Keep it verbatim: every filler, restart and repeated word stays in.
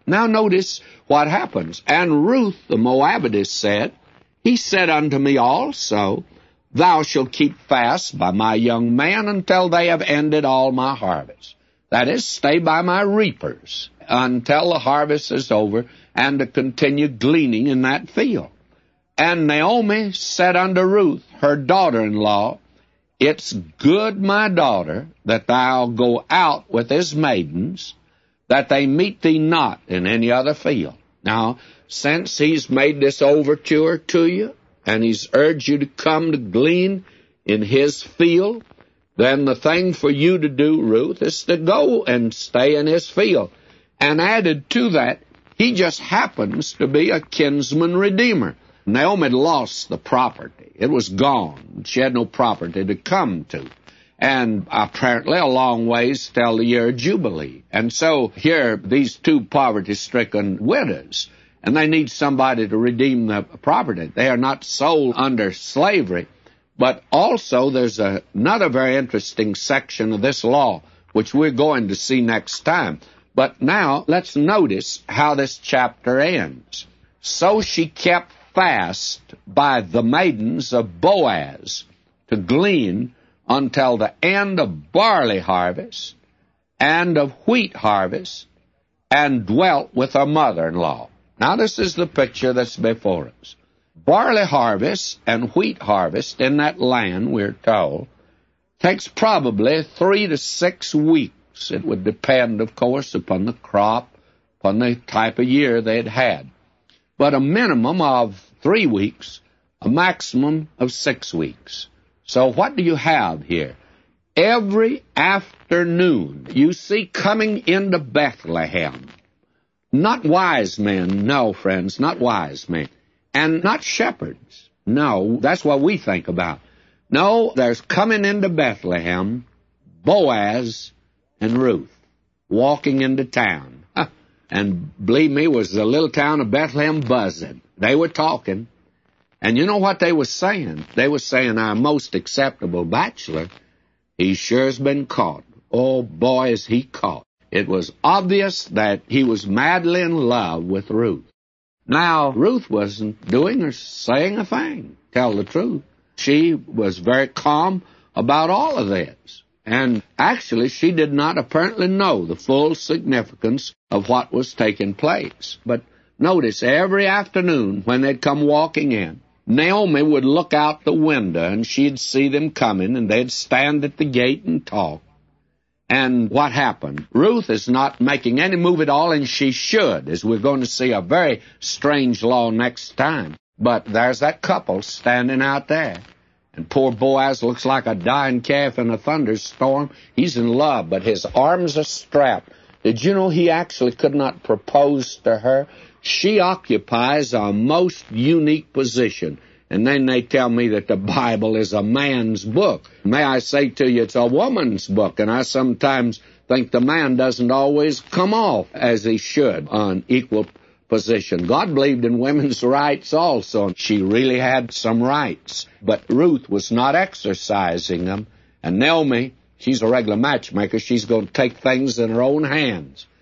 Now notice what happens. And Ruth the Moabitess said, He said unto me also, Thou shalt keep fast by my young men until they have ended all my harvest. That is, stay by my reapers until the harvest is over, and to continue gleaning in that field. And Naomi said unto Ruth, her daughter-in-law, It's good, my daughter, that thou go out with his maidens, that they meet thee not in any other field. Now, since he's made this overture to you, and he's urged you to come to glean in his field, then the thing for you to do, Ruth, is to go and stay in his field. And added to that, he just happens to be a kinsman redeemer. Naomi had lost the property. It was gone. She had no property to come to. And apparently a long ways till the year of Jubilee. And so here, these two poverty-stricken widows, and they need somebody to redeem the property. They are not sold under slavery. But also there's a, another very interesting section of this law, which we're going to see next time. But now let's notice how this chapter ends. So she kept fast by the maidens of Boaz to glean until the end of barley harvest and of wheat harvest, and dwelt with her mother-in-law. Now this is the picture that's before us. Barley harvest and wheat harvest in that land, we're told, takes probably three to six weeks. It would depend, of course, upon the crop, upon the type of year they'd had. But a minimum of three weeks, a maximum of six weeks. So what do you have here? Every afternoon you see coming into Bethlehem, not wise men, no, friends, not wise men, and not shepherds. No, that's what we think about. No, there's coming into Bethlehem Boaz and Ruth walking into town. And believe me, was the little town of Bethlehem buzzing. They were talking. And you know what they were saying? They were saying, our most acceptable bachelor, he sure has been caught. Oh, boy, is he caught. It was obvious that he was madly in love with Ruth. Now, Ruth wasn't doing or saying a thing, tell the truth. She was very calm about all of this. And actually, she did not apparently know the full significance of what was taking place. But notice, every afternoon when they'd come walking in, Naomi would look out the window and she'd see them coming, and they'd stand at the gate and talk. And what happened? Ruth is not making any move at all, and she should, as we're going to see a very strange law next time. But there's that couple standing out there. And poor Boaz looks like a dying calf in a thunderstorm. He's in love, but his arms are strapped. Did you know he actually could not propose to her? She occupies a most unique position. And then they tell me that the Bible is a man's book. May I say to you, it's a woman's book. And I sometimes think the man doesn't always come off as he should on equal position. God believed in women's rights also. She really had some rights. But Ruth was not exercising them. And Naomi, she's a regular matchmaker. She's going to take things in her own hands.